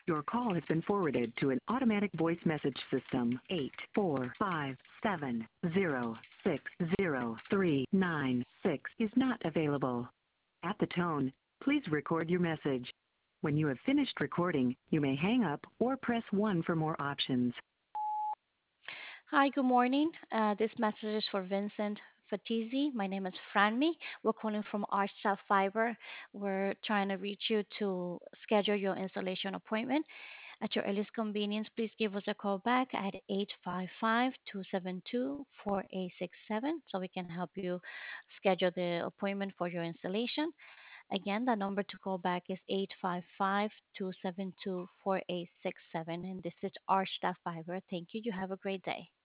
Your call has been forwarded to an automatic voice message system. 845706039 is not available. At the tone, please record your message. When you have finished recording, you may hang up or press 1 for more options. Hi, good morning. This message is for Vincent Fatizzi. My name is Franmi. We're calling from Archstar Fiber. We're trying to reach you to schedule your installation appointment. At your earliest convenience, please give us a call back at 855-272-4867 so we can help you schedule the appointment for your installation. Again, the number to call back is 855-272-4867, and this is Archstar Fiber. Thank you. You have a great day.